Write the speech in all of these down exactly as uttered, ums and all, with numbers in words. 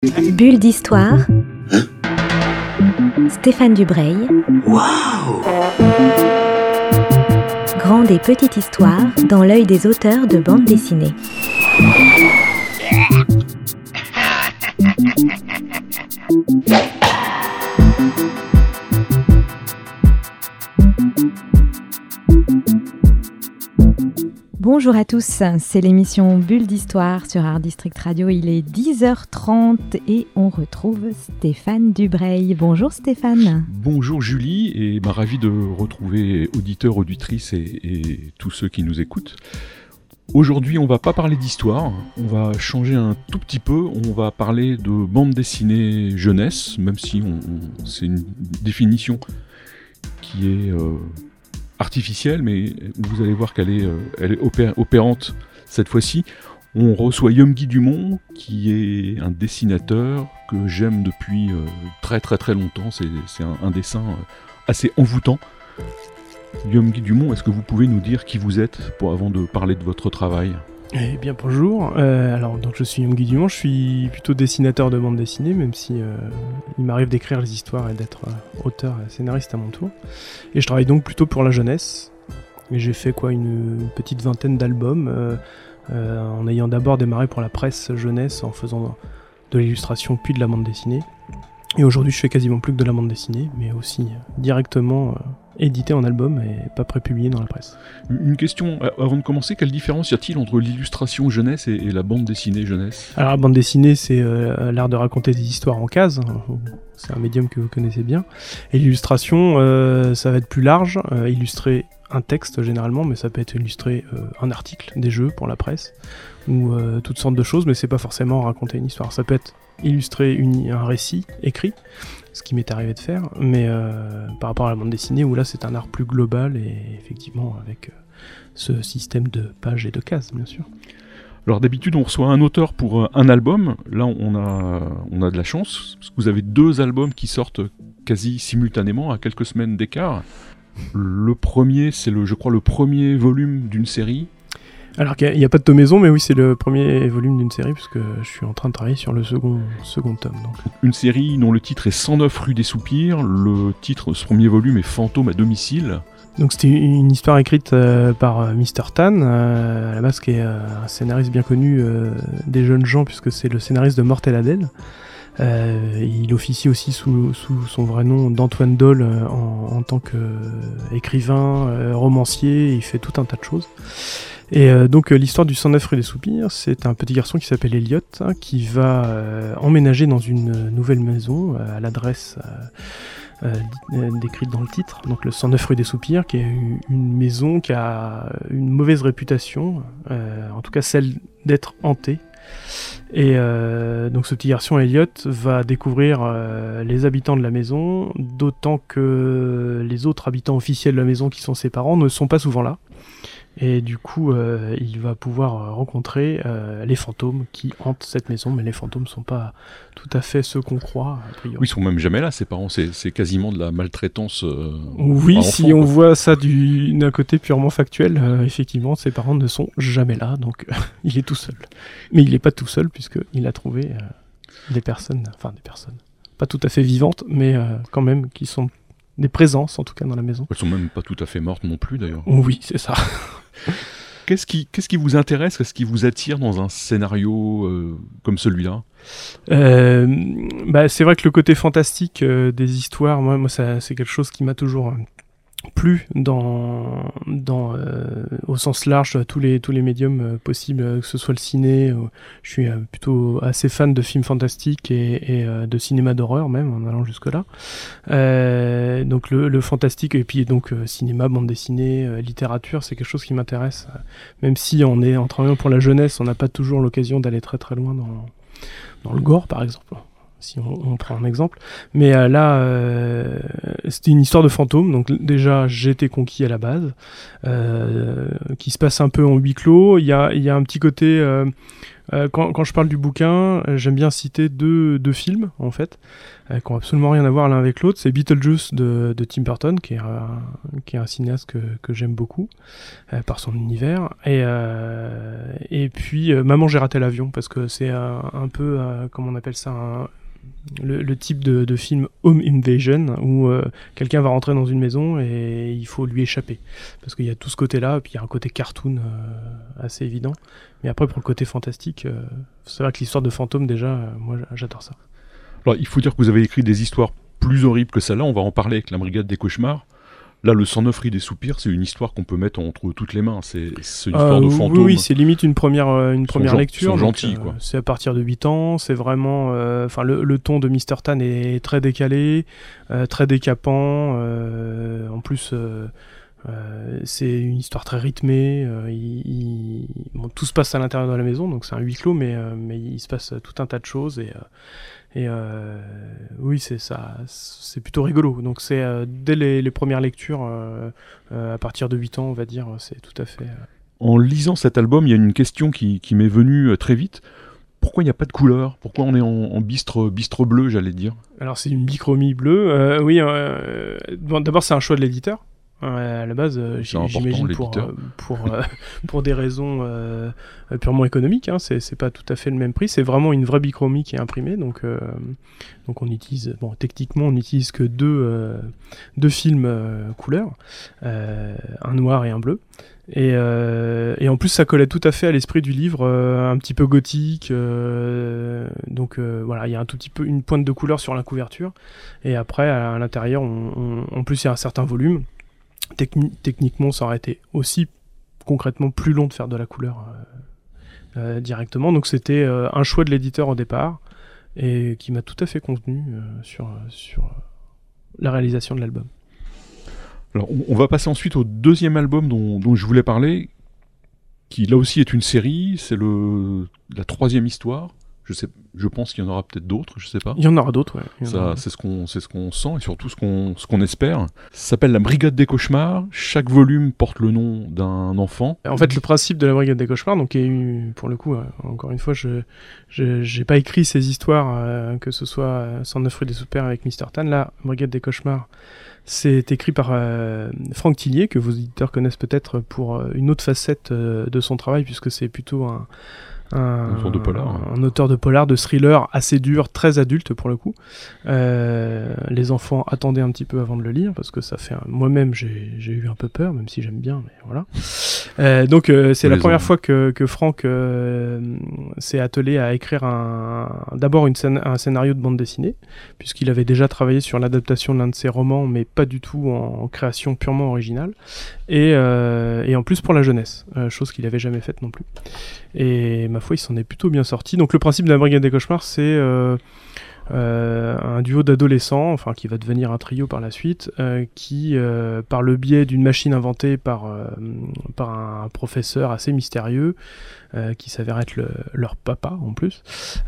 Bulle d'histoire. Hein? Stéphane Dubreuil. Waouh! Grande et petite histoire dans l'œil des auteurs de bande dessinée. Bonjour à tous, c'est l'émission Bulle d'Histoire sur Art District Radio. Il est dix heures trente et on retrouve Stéphane Dubreuil. Bonjour Stéphane. Bonjour Julie, et bah, ravi de retrouver auditeurs, auditrices et, et tous ceux qui nous écoutent. Aujourd'hui, on va pas parler d'histoire, on va changer un tout petit peu, on va parler de bande dessinée jeunesse, même si on, on, c'est une définition qui est... Euh, artificielle, mais vous allez voir qu'elle est, euh, elle est opé- opérante cette fois-ci. On reçoit Yomgui Dumont, qui est un dessinateur que j'aime depuis euh, très très très longtemps. C'est, c'est un, un dessin euh, assez envoûtant. Yomgui Dumont, est-ce que vous pouvez nous dire qui vous êtes pour, avant de parler de votre travail ? Eh bien bonjour, euh, alors donc je suis Yomgui Dumont, je suis plutôt dessinateur de bande dessinée, même si euh, il m'arrive d'écrire les histoires et d'être euh, auteur et scénariste à mon tour. Et je travaille donc plutôt pour la jeunesse, et j'ai fait quoi une, une petite vingtaine d'albums, euh, euh, en ayant d'abord démarré pour la presse jeunesse en faisant de l'illustration puis de la bande dessinée. Et aujourd'hui je fais quasiment plus que de la bande dessinée, mais aussi euh, directement... Euh, édité en album et pas prépublié dans la presse. Une question, avant de commencer, quelle différence y a-t-il entre l'illustration jeunesse et, et la bande dessinée jeunesse ? Alors la bande dessinée, c'est euh, l'art de raconter des histoires en cases, c'est un médium que vous connaissez bien, et l'illustration, euh, ça va être plus large, euh, illustrer un texte généralement, mais ça peut être illustrer euh, un article, des jeux pour la presse, ou euh, toutes sortes de choses, mais c'est pas forcément raconter une histoire, ça peut être illustrer une, un récit écrit, ce qui m'est arrivé de faire, mais euh, par rapport à la bande dessinée, où là c'est un art plus global, et effectivement avec euh, ce système de pages et de cases, bien sûr. Alors d'habitude on reçoit un auteur pour un album, là on a, on a de la chance, parce que vous avez deux albums qui sortent quasi simultanément, à quelques semaines d'écart. Le premier, c'est le, je crois le premier volume d'une série. Alors qu'il n'y a, a pas de tomaison, mais oui, c'est le premier volume d'une série, puisque je suis en train de travailler sur le second, second tome. Donc. Une série dont le titre est cent neuf rue des Soupirs, le titre de ce premier volume est Fantôme à domicile. Donc c'était une histoire écrite euh, par euh, mister Tan, euh, à la base qui est euh, un scénariste bien connu euh, des jeunes gens, puisque c'est le scénariste de Mortel Adèle. Euh, il officie aussi sous, sous son vrai nom d'Antoine Doll euh, en, en tant qu'écrivain, euh, romancier, il fait tout un tas de choses. Et euh, donc euh, l'histoire du cent neuf rue des Soupirs, c'est un petit garçon qui s'appelle Elliot, hein, qui va euh, emménager dans une nouvelle maison euh, à l'adresse euh, euh, décrite dans le titre, donc le cent neuf rue des Soupirs, qui est une maison qui a une mauvaise réputation, euh, en tout cas celle d'être hantée. Et euh, donc ce petit garçon Elliot va découvrir euh, les habitants de la maison, d'autant que les autres habitants officiels de la maison, qui sont ses parents, ne sont pas souvent là. Et du coup, euh, il va pouvoir rencontrer euh, les fantômes qui hantent cette maison, mais les fantômes ne sont pas tout à fait ceux qu'on croit, a priori. Oui, ils sont même jamais là, ses parents, c'est, c'est quasiment de la maltraitance. Euh, oui, enfant, si on quoi. voit ça du, d'un côté purement factuel, euh, effectivement, ses parents ne sont jamais là, donc euh, il est tout seul. Mais il n'est pas tout seul, puisqu'il a trouvé euh, des personnes, enfin des personnes, pas tout à fait vivantes, mais euh, quand même qui sont des présences, en tout cas, dans la maison. Elles sont même pas tout à fait mortes non plus, d'ailleurs. Oui, c'est ça. Qu'est-ce qui, qu'est-ce qui vous intéresse, qu'est-ce qui vous attire dans un scénario euh, comme celui-là ? euh, bah, C'est vrai que le côté fantastique euh, des histoires, moi, moi ça, c'est quelque chose qui m'a toujours euh, plu dans, dans, euh, au sens large, tous les, tous les médiums euh, possibles, euh, que ce soit le ciné. Euh, je suis euh, plutôt assez fan de films fantastiques et, et euh, de cinéma d'horreur même, en allant jusque-là. Euh, donc le, le fantastique, et puis donc euh, cinéma, bande dessinée, euh, littérature, c'est quelque chose qui m'intéresse. Euh, même si on est en travaillant pour la jeunesse, on n'a pas toujours l'occasion d'aller très très loin dans, dans le gore, par exemple. Si on, on prend un exemple. Mais euh, là, euh, c'était une histoire de fantôme, donc déjà j'ai été conquis à la base, euh, qui se passe un peu en huis clos. Il y a, il y a un petit côté euh, Euh, quand, quand je parle du bouquin, euh, j'aime bien citer deux, deux films, en fait, euh, qui n'ont absolument rien à voir l'un avec l'autre. C'est Beetlejuice de, de Tim Burton, qui est un, qui est un cinéaste que, que j'aime beaucoup, euh, par son univers. Et, euh, et puis, euh, Maman, j'ai raté l'avion, parce que c'est un, un peu, euh, comment on appelle ça, un, le, le type de, de film Home Invasion, où euh, quelqu'un va rentrer dans une maison et il faut lui échapper. Parce qu'il y a tout ce côté-là, et puis il y a un côté cartoon euh, assez évident. Mais après, pour le côté fantastique, euh, c'est vrai que l'histoire de fantôme, déjà, euh, moi j'adore ça. Alors, il faut dire que vous avez écrit des histoires plus horribles que celle-là, on va en parler avec la Brigade des Cauchemars. Là, le cent neuf Rue des Soupirs, c'est une histoire qu'on peut mettre entre toutes les mains. C'est, c'est une histoire euh, de fantômes. Oui, c'est limite une première, une première gen- lecture. Ils sont gentils, donc, quoi. Euh, c'est à partir de huit ans. C'est vraiment. Enfin, le, le ton de mister Tan est très décalé, euh, très décapant. Euh, en plus. Euh, Euh, c'est une histoire très rythmée. Euh, il, il... Bon, tout se passe à l'intérieur de la maison, donc c'est un huis clos, mais, euh, mais il se passe tout un tas de choses. Et, euh, et euh, oui, c'est ça, c'est plutôt rigolo. Donc c'est euh, dès les, les premières lectures, euh, euh, à partir de huit ans, on va dire, c'est tout à fait. Euh... En lisant cet album, il y a une question qui, qui m'est venue très vite. Pourquoi il n'y a pas de couleur ? Pourquoi on est en, en bistre, bistre bleu, j'allais dire ? Alors c'est une bichromie bleue. Euh, oui, euh, bon, d'abord c'est un choix de l'éditeur. Euh, à la base, euh, j'imagine pour, euh, pour, euh, pour des raisons euh, purement économiques, hein, c'est, c'est pas tout à fait le même prix, c'est vraiment une vraie bichromie qui est imprimée, donc, euh, donc on utilise, bon, techniquement on n'utilise que deux, euh, deux films euh, couleurs, euh, un noir et un bleu, et, euh, et en plus ça collait tout à fait à l'esprit du livre, euh, un petit peu gothique, euh, donc euh, voilà, il y a un tout petit peu une pointe de couleur sur la couverture, et après à, à l'intérieur, on, on, en plus il y a un certain volume. Techni- techniquement, ça aurait été aussi concrètement plus long de faire de la couleur euh, euh, directement. Donc c'était euh, un choix de l'éditeur au départ et qui m'a tout à fait convenu euh, sur, sur la réalisation de l'album. Alors, on, on va passer ensuite au deuxième album dont, dont je voulais parler, qui là aussi est une série, c'est le, la troisième histoire. Je, sais, je pense qu'il y en aura peut-être d'autres, je sais pas. Il y en aura d'autres, ouais. Ça, aura... c'est, ce qu'on, c'est ce qu'on sent et surtout ce qu'on, ce qu'on espère. Ça s'appelle la Brigade des Cauchemars. Chaque volume porte le nom d'un enfant. En fait, le principe de la Brigade des Cauchemars, donc, est, pour le coup, euh, encore une fois, je n'ai pas écrit ces histoires, euh, que ce soit euh, cent neuf Rue des Soupirs avec mister Tan. La Brigade des Cauchemars, c'est écrit par euh, Franck Tillier, que vos éditeurs connaissent peut-être pour euh, une autre facette euh, de son travail, puisque c'est plutôt un... Un, un, de polar, hein. un auteur de polar, de thriller assez dur, très adulte pour le coup. Euh, les enfants attendaient un petit peu avant de le lire parce que ça fait un... moi-même j'ai, j'ai eu un peu peur, même si j'aime bien, mais voilà. Euh, donc euh, c'est les la première enfants. fois que, que Franck euh, s'est attelé à écrire un, d'abord une scène, un scénario de bande dessinée, puisqu'il avait déjà travaillé sur l'adaptation de l'un de ses romans, mais pas du tout en, en création purement originale, et, euh, et en plus pour la jeunesse, euh, chose qu'il avait jamais faite non plus. Et ma foi, il s'en est plutôt bien sorti. Donc le principe de la Brigade des Cauchemars, c'est euh, euh, un duo d'adolescents, enfin qui va devenir un trio par la suite, euh, qui, euh, par le biais d'une machine inventée par, euh, par un professeur assez mystérieux, euh, qui s'avère être le, leur papa en plus,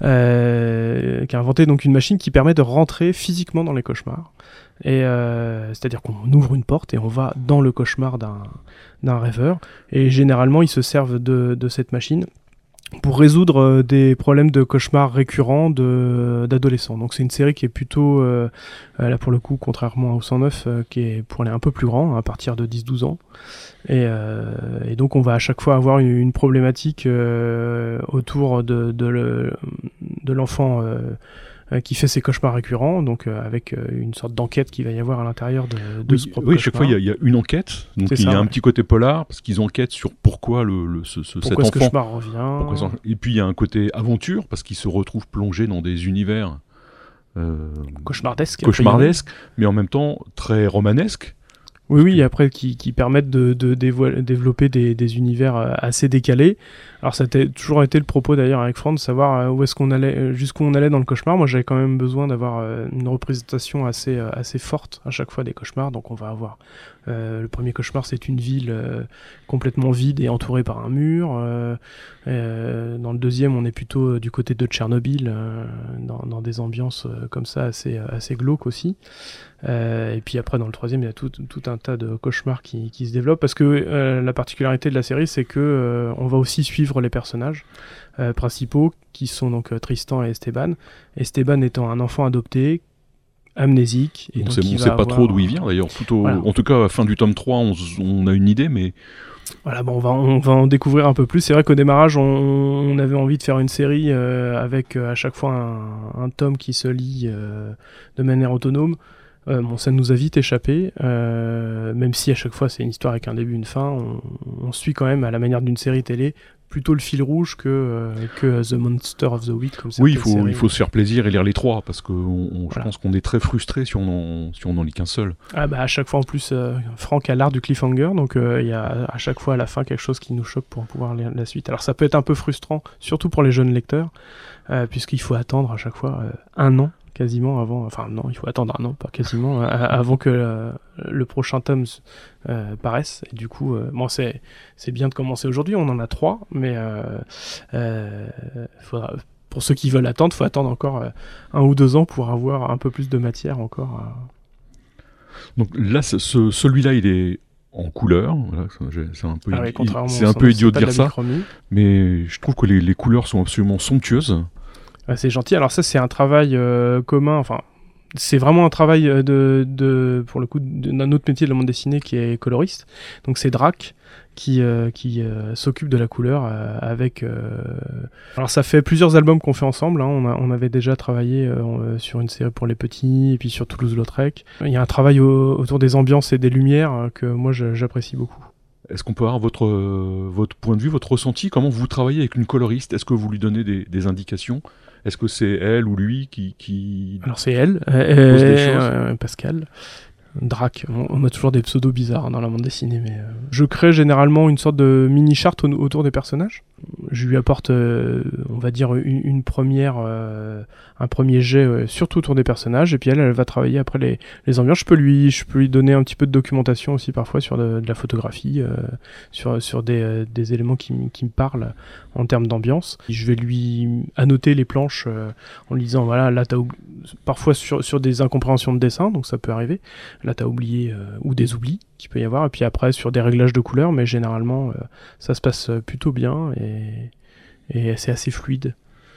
euh, qui a inventé donc une machine qui permet de rentrer physiquement dans les cauchemars. Et euh, c'est-à-dire qu'on ouvre une porte et on va dans le cauchemar d'un, d'un rêveur. Et généralement, ils se servent de, de cette machine pour résoudre euh, des problèmes de cauchemars récurrents de, d'adolescents. Donc c'est une série qui est plutôt, euh, là pour le coup, contrairement au cent neuf, euh, qui est pour aller un peu plus grand, à partir de dix douze ans. Et, euh, et donc on va à chaque fois avoir une, une problématique euh, autour de, de, le, de l'enfant euh, qui fait ses cauchemars récurrents, donc euh, avec euh, une sorte d'enquête qu'il va y avoir à l'intérieur de, de oui, ce propre oui, cauchemar. chaque fois il y, y a une enquête, donc c'est il y a ça, un ouais. petit côté polar, parce qu'ils enquêtent sur pourquoi, le, le, ce, ce, pourquoi cet ce enfant... cauchemar revient. Pourquoi ça... Et puis il y a un côté aventure, parce qu'ils se retrouvent plongés dans des univers... Euh, cauchemardesques. Cauchemardesques, mais en même temps très romanesques. Oui, oui, et après qui, qui permettent de, de dévo- développer des, des univers assez décalés. Alors ça a toujours été le propos d'ailleurs avec Franck, de savoir où est-ce qu'on allait, jusqu'où on allait dans le cauchemar. Moi j'avais quand même besoin d'avoir une représentation assez, assez forte à chaque fois des cauchemars. Donc on va avoir, euh, le premier cauchemar c'est une ville euh, complètement vide et entourée par un mur. Euh, euh, dans le deuxième on est plutôt du côté de Tchernobyl, euh, dans, dans, des ambiances euh, comme ça assez, assez glauques aussi. Euh, et puis après, dans le troisième, il y a tout, tout un tas de cauchemars qui, qui se développent, parce que euh, la particularité de la série, c'est que euh, on va aussi suivre les personnages euh, principaux, qui sont donc euh, Tristan et Esteban. Esteban étant un enfant adopté, amnésique. Et on donc sait, il on va sait pas avoir... trop d'où il vient, d'ailleurs. Tout au... Voilà. En tout cas, à la fin du tome trois, on, on a une idée, mais... Voilà, bon, on va, on va en découvrir un peu plus. C'est vrai qu'au démarrage, on, on avait envie de faire une série euh, avec euh, à chaque fois un, un tome qui se lit euh, de manière autonome. Euh, bon, ça nous a vite échappé, euh, même si à chaque fois c'est une histoire avec un début, une fin. On, on suit quand même à la manière d'une série télé plutôt le fil rouge que, euh, que The Monster of the Week. Comme oui, il faut, il faut se faire plaisir et lire les trois, parce que on, on, je voilà. pense qu'on est très frustré si on en, si on en lit qu'un seul. Ah bah à chaque fois en plus, euh, Franck a l'art du cliffhanger, donc il euh, y a à chaque fois à la fin quelque chose qui nous choque pour pouvoir lire la suite. Alors ça peut être un peu frustrant, surtout pour les jeunes lecteurs, euh, puisqu'il faut attendre à chaque fois euh, un an quasiment avant, enfin non, il faut attendre un an, pas quasiment, euh, avant que euh, le prochain tome euh, paraisse. Et du coup, euh, bon, c'est, c'est bien de commencer aujourd'hui, on en a trois, mais euh, euh, faudra, pour ceux qui veulent attendre, il faut attendre encore euh, un ou deux ans pour avoir un peu plus de matière encore. Euh... Donc là, ce, celui-là, il est en couleur, voilà, c'est un peu, ah oui, il, c'est un peu idiot de dire ça, mais je trouve que les, les couleurs sont absolument somptueuses. Ah, c'est gentil. Alors ça, c'est un travail euh, commun. Enfin, c'est vraiment un travail de, de pour le coup, d'un autre métier de la bande dessinée qui est coloriste. Donc c'est Drac qui euh, qui euh, s'occupe de la couleur euh, avec. Euh... Alors ça fait plusieurs albums qu'on fait ensemble. Hein. On a, on avait déjà travaillé euh, sur une série pour les petits et puis sur Toulouse-Lautrec. Il y a un travail au, autour des ambiances et des lumières euh, que moi je, j'apprécie beaucoup. Est-ce qu'on peut avoir votre, euh, votre point de vue, votre ressenti? Comment vous travaillez avec une coloriste? Est-ce que vous lui donnez des, des indications? Est-ce que c'est elle ou lui qui... qui... Alors c'est elle, euh, pose des choses. Euh, Pascal. Drac, on, on a toujours des pseudos bizarres hein, dans la bande dessinée, mais euh, je crée généralement une sorte de mini-charte au- autour des personnages. Je lui apporte, euh, on va dire, une, une première, euh, un premier jet, euh, surtout autour des personnages, et puis elle, elle va travailler après les, les ambiances. Je peux lui, je peux lui donner un petit peu de documentation aussi parfois sur de, de la photographie, euh, sur, sur des, euh, des éléments qui, qui me parlent en termes d'ambiance. Je vais lui annoter les planches euh, en lui disant, voilà, là t'as oubli... parfois sur, sur des incompréhensions de dessin, donc ça peut arriver. Là, t'as oublié, euh, ou des oublis qu'il peut y avoir, et puis après, sur des réglages de couleurs, mais généralement, euh, ça se passe plutôt bien, et, et c'est assez fluide.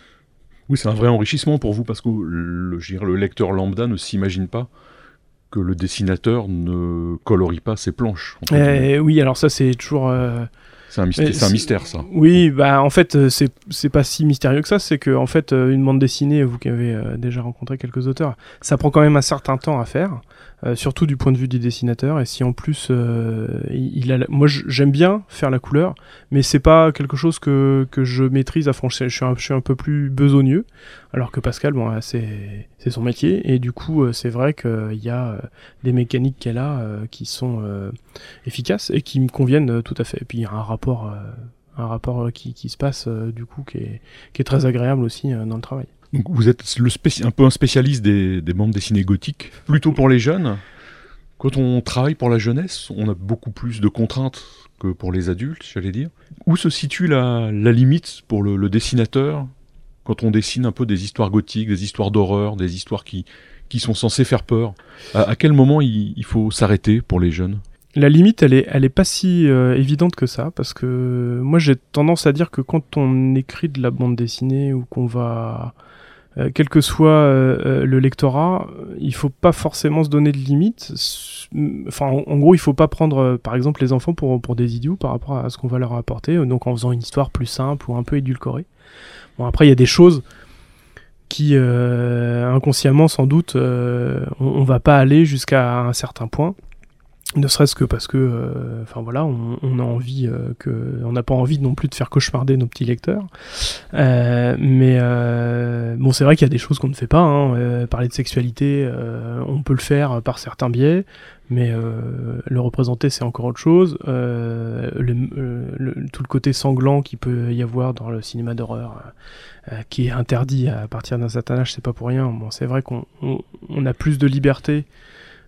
Oui, c'est un vrai enrichissement pour vous, parce que le, je dirais, le lecteur lambda ne s'imagine pas que le dessinateur ne colorie pas ses planches. En fait. euh, oui, alors ça, c'est toujours... Euh... C'est un, mystère, c'est un mystère, ça. Oui, bah en fait, c'est, c'est pas si mystérieux que ça. C'est que en fait, une bande dessinée, vous qui avez euh, déjà rencontré quelques auteurs, ça prend quand même un certain temps à faire, euh, surtout du point de vue du dessinateur. Et si en plus, euh, il a, moi, j'aime bien faire la couleur, mais c'est pas quelque chose que que je maîtrise à fond. Je suis un, je suis un peu plus besogneux, alors que Pascal, bon, c'est c'est son métier, et du coup, c'est vrai qu'il y a des mécaniques qu'elle a euh, qui sont euh, efficaces et qui me conviennent euh, tout à fait. Et puis il y a un rapport, euh, un rapport qui, qui se passe euh, du coup qui est, qui est très agréable aussi euh, dans le travail. Donc vous êtes le spéci- un peu un spécialiste des, des bandes dessinées gothiques, plutôt pour les jeunes. Quand on travaille pour la jeunesse, on a beaucoup plus de contraintes que pour les adultes, j'allais dire. Où se situe la, la limite pour le, le dessinateur quand on dessine un peu des histoires gothiques, des histoires d'horreur, des histoires qui, qui sont censées faire peur? À, à quel moment il, il faut s'arrêter pour les jeunes? La limite, elle est, elle est pas si euh, évidente que ça, parce que moi j'ai tendance à dire que quand on écrit de la bande dessinée ou qu'on va, euh, quel que soit euh, le lectorat, il faut pas forcément se donner de limites. Enfin, en, en gros, il faut pas prendre, euh, par exemple, les enfants pour pour des idiots par rapport à ce qu'on va leur apporter, donc en faisant une histoire plus simple ou un peu édulcorée. Bon, après, il y a des choses qui euh, inconsciemment, sans doute, euh, on, on va pas aller jusqu'à un certain point. Ne serait-ce que parce que, enfin euh, voilà, on, on a envie euh, que, on n'a pas envie non plus de faire cauchemarder nos petits lecteurs. Euh, mais euh, bon, c'est vrai qu'il y a des choses qu'on ne fait pas. Hein. Euh, parler de sexualité, euh, on peut le faire par certains biais, mais euh, le représenter, c'est encore autre chose. Euh, le, euh, le, tout le côté sanglant qu'il peut y avoir dans le cinéma d'horreur, euh, qui est interdit à partir d'un certain âge, c'est pas pour rien. Bon, c'est vrai qu'on on, on a plus de liberté.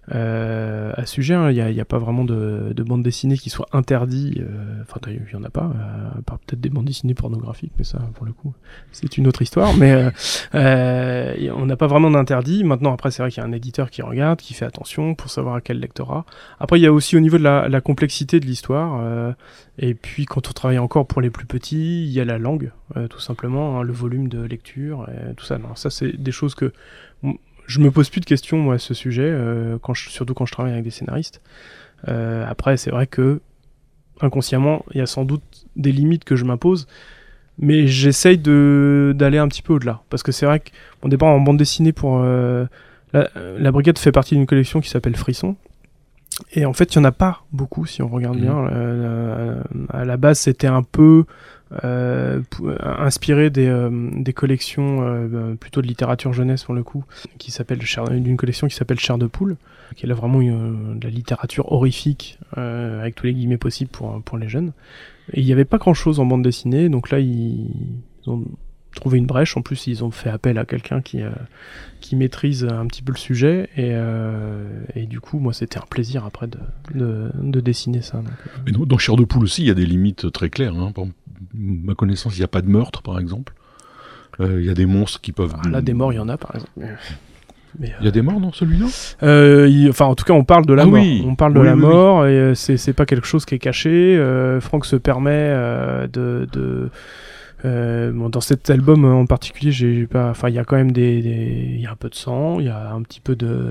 euh, à ce sujet. Il n'y a, y a pas vraiment de, de bande dessinée qui soit interdite. Enfin, euh, il n'y en a pas, euh, à part peut-être des bandes dessinées pornographiques, mais ça, pour le coup, c'est une autre histoire. Mais euh, euh, on n'a pas vraiment d'interdit. Maintenant, après, c'est vrai qu'il y a un éditeur qui regarde, qui fait attention pour savoir à quel lectorat. Après, il y a aussi au niveau de la, la complexité de l'histoire. Euh, et puis, quand on travaille encore pour les plus petits, il y a la langue, euh, tout simplement, hein, le volume de lecture, et tout ça. Non, ça, c'est des choses que je me pose plus de questions, moi, à ce sujet, euh, quand je, surtout quand je travaille avec des scénaristes. Euh, après, c'est vrai que, inconsciemment, il y a sans doute des limites que je m'impose, mais j'essaye de, d'aller un petit peu au-delà. Parce que c'est vrai qu'au départ, en bande dessinée, pour euh, la, la Brigade fait partie d'une collection qui s'appelle Frisson. Et en fait, il n'y en a pas beaucoup, si on regarde mmh. bien. Euh, à la base, c'était un peu euh, inspiré des, euh, des collections euh, plutôt de littérature jeunesse, pour le coup, qui s'appelle d'une collection qui s'appelle Chair de poule, qui est là vraiment une, de la littérature horrifique, euh, avec tous les guillemets possibles pour, pour les jeunes. Et il n'y avait pas grand-chose en bande dessinée, donc là, ils, ils ont trouvé une brèche. En plus, ils ont fait appel à quelqu'un qui, euh, qui maîtrise un petit peu le sujet, et, euh, et du coup, moi, c'était un plaisir après de, de, de dessiner ça. Donc. Mais dans, dans Chair de poule aussi, il y a des limites très claires. Hein. Par ma connaissance, il n'y a pas de meurtre, par exemple. Euh, il y a des monstres qui peuvent... Ah, là, des morts, il y en a, par exemple. Mais... Mais euh... Il y a des morts dans celui-là euh, il... Enfin, en tout cas, on parle de la ah, mort. Oui. On parle de oui, la oui, mort, oui. et c'est, c'est pas quelque chose qui est caché. Euh, Franck se permet euh, de... de... Euh, bon, dans cet album en particulier, j'ai pas, enfin, il y a quand même des, des, il y a un peu de sang, il y a un petit peu de,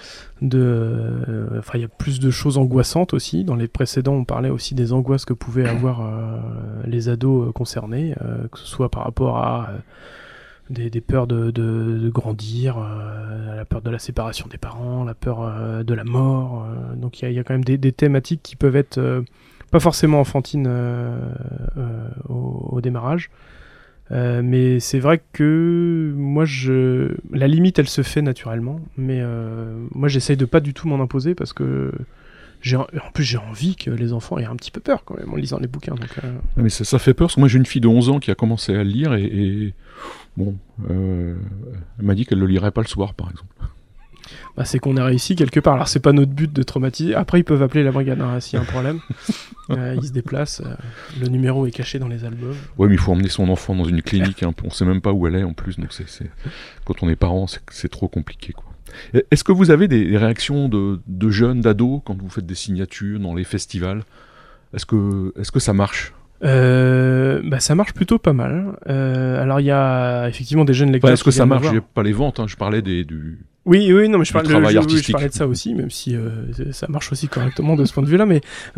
de, enfin, il y a plus de choses angoissantes aussi. Dans les précédents, on parlait aussi des angoisses que pouvaient avoir euh, les ados concernés, euh, que ce soit par rapport à euh, des, des peurs de, de, de grandir, euh, la peur de la séparation des parents, la peur euh, de la mort. Euh, donc, il y a, il y a quand même des, des thématiques qui peuvent être euh, pas forcément enfantine euh, euh, au, au démarrage, euh, mais c'est vrai que moi, je... la limite, elle se fait naturellement, mais euh, moi, j'essaye de pas du tout m'en imposer, parce que j'ai... en plus, j'ai envie que les enfants aient un petit peu peur quand même en lisant les bouquins. Donc, euh... mais ça, ça fait peur, parce que moi, j'ai une fille de onze ans qui a commencé à le lire, et, et bon, euh, elle m'a dit qu'elle le lirait pas le soir, par exemple. Bah, c'est qu'on a réussi quelque part. Alors, c'est pas notre but de traumatiser. Après, ils peuvent appeler la brigade hein, s'il y a un problème. euh, ils se déplacent. Euh, le numéro est caché dans les albums. Ouais, mais il faut emmener son enfant dans une clinique. Hein, on sait même pas où elle est en plus. Donc, c'est, c'est... quand on est parent, c'est, c'est trop compliqué, quoi. Est-ce que vous avez des, des réactions de, de jeunes, d'ados, quand vous faites des signatures dans les festivals ? Est-ce que, est-ce que ça marche ? Euh, bah ça marche plutôt pas mal. Euh, alors il y a effectivement des jeunes lecteurs. Enfin, est-ce que qui ça marche ? J'ai pas les ventes, hein, je parlais des, du. Oui, oui, non, mais je, parle de, travail je, artistique. je parlais de ça aussi, même si euh, ça marche aussi correctement de ce point de vue-là. Mais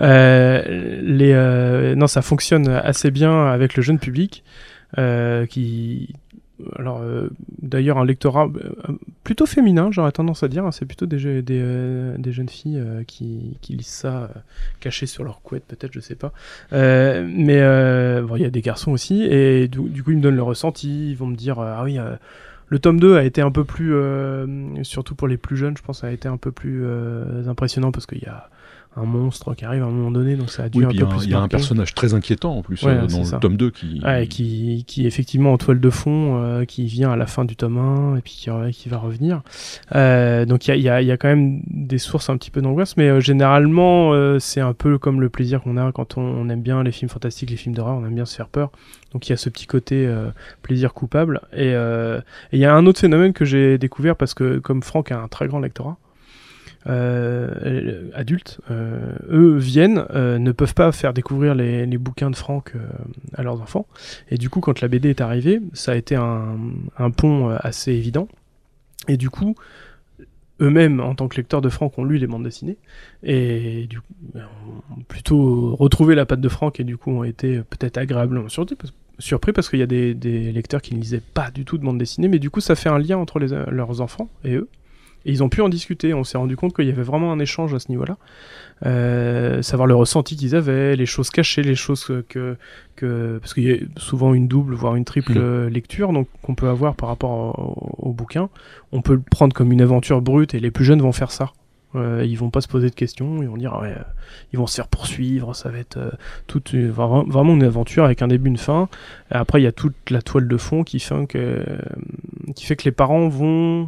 euh, les, euh, non, ça fonctionne assez bien avec le jeune public euh, qui. Alors, euh, d'ailleurs, un lectorat euh, plutôt féminin, j'aurais tendance à dire. Hein, c'est plutôt des, des, euh, des jeunes filles euh, qui, qui lisent ça euh, cachées sur leur couette, peut-être, je sais pas. Euh, mais euh, bon, il y a des garçons aussi, et du, du coup, ils me donnent le ressenti. Ils vont me dire, euh, ah oui, euh, le tome deux a été un peu plus, euh, surtout pour les plus jeunes, je pense, a été un peu plus euh, impressionnant, parce qu'il y a un monstre qui arrive à un moment donné, donc ça a dû oui, un peu a, plus il y a un marquer. personnage très inquiétant en plus ouais, euh, dans le ça. tome deux qui... Ouais, qui qui effectivement en toile de fond euh, qui vient à la fin du tome un et puis qui, euh, qui va revenir. Euh, donc il y a, y, a, y a quand même des sources un petit peu d'angoisse, mais euh, généralement euh, c'est un peu comme le plaisir qu'on a quand on, on aime bien les films fantastiques, les films d'horreur, on aime bien se faire peur. Donc il y a ce petit côté euh, plaisir coupable. Et il euh, y a un autre phénomène que j'ai découvert, parce que comme Franck a un très grand lectorat, Euh, adultes, euh, eux viennent, euh, ne peuvent pas faire découvrir les, les bouquins de Franck euh, à leurs enfants, et du coup quand la B D est arrivée, ça a été un, un pont assez évident, et du coup eux-mêmes en tant que lecteurs de Franck ont lu les bandes dessinées, et du coup ont plutôt retrouvé la patte de Franck, et du coup ont été peut-être agréablement surpris parce, surpris parce qu'il y a des, des lecteurs qui ne lisaient pas du tout de bandes dessinées, mais du coup ça fait un lien entre les, leurs enfants et eux. Et ils ont pu en discuter, on s'est rendu compte qu'il y avait vraiment un échange à ce niveau-là, euh, savoir le ressenti qu'ils avaient, les choses cachées, les choses que... que parce qu'il y a souvent une double, voire une triple mmh. lecture, donc qu'on peut avoir par rapport au, au bouquin. On peut le prendre comme une aventure brute, et les plus jeunes vont faire ça. Euh, ils vont pas se poser de questions, ils vont dire, ouais, euh, ils vont se faire poursuivre, ça va être euh, toute une, vraiment une aventure avec un début, une fin. Et après, il y a toute la toile de fond qui fait que, euh, qui fait que les parents vont...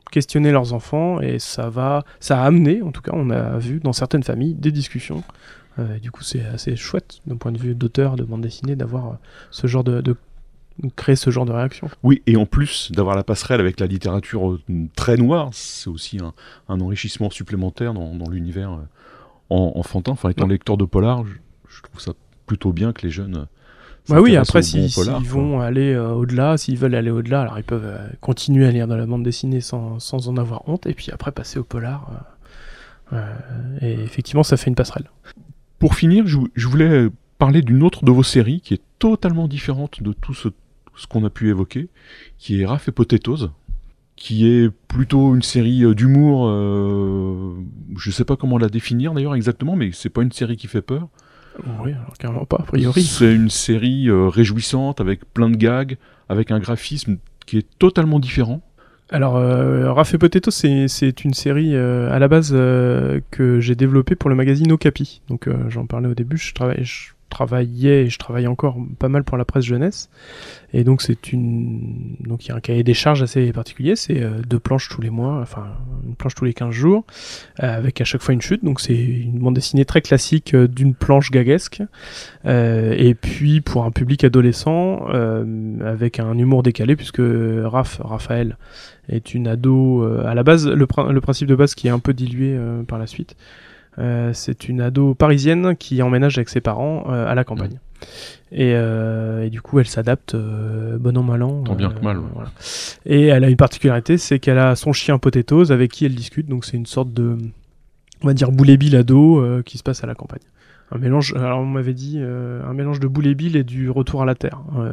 questionner leurs enfants, et ça va, ça a amené, en tout cas, on a vu dans certaines familles des discussions. Euh, du coup, c'est assez chouette d'un point de vue d'auteur, de bande dessinée, d'avoir ce genre de, de créer ce genre de réaction. Oui, et en plus d'avoir la passerelle avec la littérature euh, très noire, c'est aussi un, un enrichissement supplémentaire dans, dans l'univers euh, en, enfantin. Enfin, étant ouais. lecteur de polar, je, je trouve ça plutôt bien que les jeunes. Bah oui, après, s'ils si, si vont quoi. aller euh, au-delà, s'ils veulent aller au-delà, alors ils peuvent euh, continuer à lire de la bande dessinée sans, sans en avoir honte, et puis après passer au polar. Euh, euh, et effectivement, ça fait une passerelle. Pour finir, je, je voulais parler d'une autre de vos séries qui est totalement différente de tout ce, ce qu'on a pu évoquer, qui est Raph et Potatoes, qui est plutôt une série euh, d'humour, euh, je ne sais pas comment la définir d'ailleurs exactement, mais c'est pas une série qui fait peur. Oui, alors carrément pas, a priori. C'est une série euh, réjouissante, avec plein de gags, avec un graphisme qui est totalement différent. Alors, euh, Raph et Potatoes, c'est, c'est une série euh, à la base euh, que j'ai développée pour le magazine Okapi. Donc, euh, j'en parlais au début, je, travaille, je travaillais et je travaille encore pas mal pour la presse jeunesse. Et donc, c'est une... donc il y a un cahier des charges assez particulier, c'est euh, deux planches tous les mois, enfin, une planche tous les quinze jours, euh, avec à chaque fois une chute. Donc, c'est une bande dessinée très classique euh, d'une planche gaguesque. Euh, et puis, pour un public adolescent, euh, avec un humour décalé, puisque Raph, Raphaël, est une ado, euh, à la base, le, pr- le principe de base qui est un peu dilué euh, par la suite, euh, c'est une ado parisienne qui emménage avec ses parents euh, à la campagne. Mmh. Et, euh, et du coup, elle s'adapte euh, bon an, mal an. Tant euh, bien que mal. Ouais. Voilà. Et elle a une particularité, c'est qu'elle a son chien Potatoes avec qui elle discute, donc c'est une sorte de, on va dire, Boule et Bill ado euh, qui se passe à la campagne. Un mélange, alors on m'avait dit euh, un mélange de Boule et Bill et du Retour à la Terre, euh,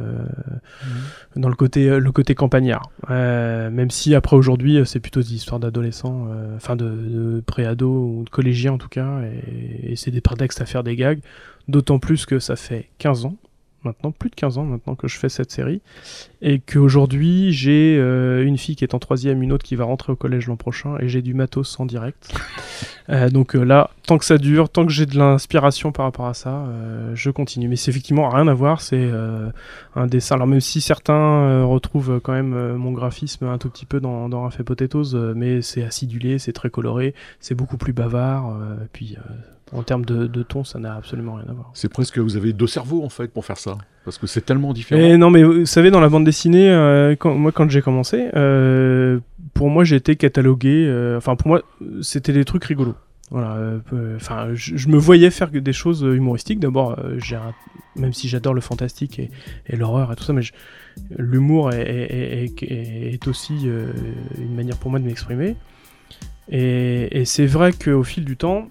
mmh. dans le côté, euh, le côté campagnard. Euh, même si après aujourd'hui, c'est plutôt des histoires d'adolescents, enfin euh, de, de pré-ados ou de collégiens en tout cas, et, et c'est des prétextes à faire des gags, d'autant plus que ça fait quinze ans, maintenant, plus de quinze ans maintenant que je fais cette série, et qu'aujourd'hui j'ai euh, une fille qui est en troisième, une autre qui va rentrer au collège l'an prochain, et j'ai du matos en direct. euh, donc euh, là, tant que ça dure, tant que j'ai de l'inspiration par rapport à ça, euh, je continue. Mais c'est effectivement rien à voir, c'est euh, un dessin. Alors même si certains euh, retrouvent quand même euh, mon graphisme un tout petit peu dans, dans Raph et Potatoes, euh, mais c'est acidulé, c'est très coloré, c'est beaucoup plus bavard, euh, et puis... Euh, en termes de, de ton, ça n'a absolument rien à voir. C'est presque que vous avez deux cerveaux en fait pour faire ça, parce que c'est tellement différent. Et non, mais vous savez, dans la bande dessinée, euh, quand, moi quand j'ai commencé, euh, pour moi j'ai été catalogué. Enfin, euh, pour moi, c'était des trucs rigolos. Voilà. Enfin, euh, je, je me voyais faire des choses humoristiques. D'abord, euh, j'ai un, même si j'adore le fantastique et, et l'horreur et tout ça, mais je, l'humour est, est, est, est, est aussi euh, une manière pour moi de m'exprimer. Et, et c'est vrai qu'au fil du temps.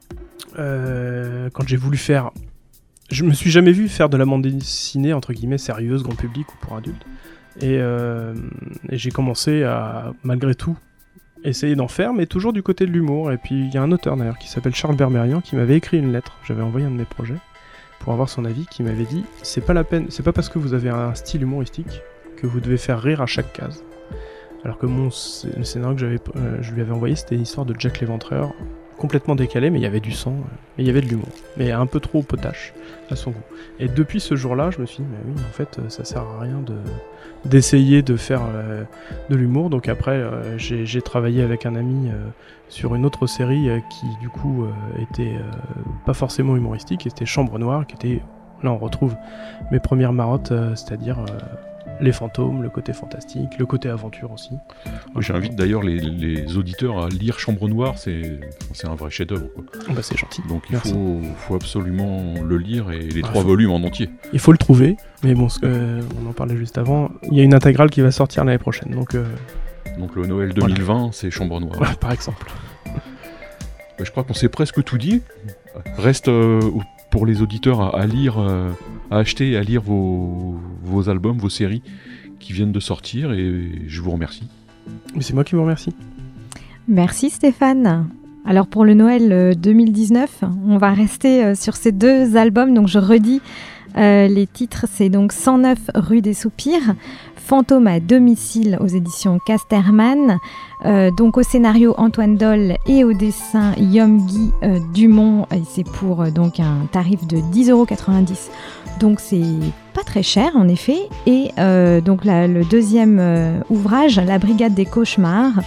Euh, quand j'ai voulu faire... Je me suis jamais vu faire de la bande dessinée, entre guillemets, sérieuse, grand public ou pour adultes. Et, euh, et j'ai commencé à, malgré tout, essayer d'en faire, mais toujours du côté de l'humour. Et puis il y a un auteur d'ailleurs qui s'appelle Charles Berberian qui m'avait écrit une lettre, j'avais envoyé un de mes projets, pour avoir son avis, qui m'avait dit « C'est pas la peine, c'est pas parce que vous avez un style humoristique que vous devez faire rire à chaque case. » Alors que mon, le scénario que j'avais, euh, je lui avais envoyé, c'était l'histoire de Jack l'Éventreur, complètement décalé, mais il y avait du sang, et il y avait de l'humour, mais un peu trop potache à son goût. Et depuis ce jour-là, je me suis dit, mais oui, en fait, ça sert à rien de, d'essayer de faire euh, de l'humour. Donc après, euh, j'ai, j'ai travaillé avec un ami euh, sur une autre série euh, qui, du coup, euh, était euh, pas forcément humoristique, et c'était Chambre Noire, qui était, là on retrouve mes premières marottes, euh, c'est-à-dire... Euh, les fantômes, le côté fantastique, le côté aventure aussi. Moi, j'invite d'ailleurs les, les auditeurs à lire Chambre Noire, c'est, c'est un vrai chef-d'œuvre. Quoi. Bah, c'est gentil. Donc il faut, faut absolument le lire et les ah, trois faut... volumes en entier. Il faut le trouver, mais bon, ce que, on en parlait juste avant, il y a une intégrale qui va sortir l'année prochaine. Donc, euh... donc le Noël deux mille vingt, voilà. C'est Chambre Noire. Voilà, par exemple. Bah, je crois qu'on s'est presque tout dit. Reste euh, pour les auditeurs à, à lire... Euh, à acheter et à lire vos, vos albums, vos séries qui viennent de sortir, et je vous remercie. Mais c'est moi qui vous remercie. Merci Stéphane. Alors pour le Noël deux mille dix-neuf, on va rester sur ces deux albums, donc je redis euh, les titres, c'est donc cent neuf rue des Soupirs, Fantôme à domicile aux éditions Casterman, euh, donc au scénario Antoine Doll et au dessin Yom-Guy euh, Dumont, et c'est pour euh, donc un tarif de dix euros quatre-vingt-dix. Donc c'est pas très cher en effet. Et euh, donc la, le deuxième euh, ouvrage, La Brigade des Cauchemars,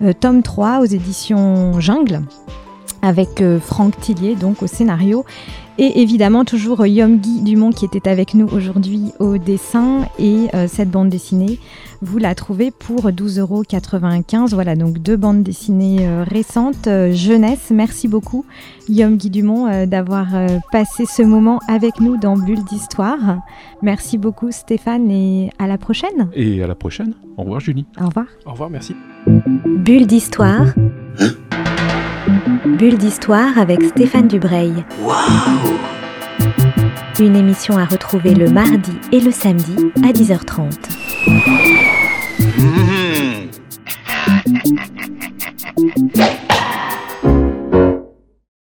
euh, tome trois aux éditions Jungle, avec euh, Franck Tillier donc au scénario. Et évidemment, toujours Yom-Guy Dumont qui était avec nous aujourd'hui au dessin. Et euh, cette bande dessinée, vous la trouvez pour douze euros quatre-vingt-quinze. Voilà, donc deux bandes dessinées euh, récentes, euh, jeunesse. Merci beaucoup, Yom-Guy Dumont, euh, d'avoir euh, passé ce moment avec nous dans Bulle d'Histoire. Merci beaucoup, Stéphane, et à la prochaine. Et à la prochaine. Au revoir, Julie. Au revoir. Au revoir, merci. Bulle d'Histoire. Bulle d'Histoire avec Stéphane Dubreuil. Waouh! Une émission à retrouver le mardi et le samedi à dix heures trente. Mmh.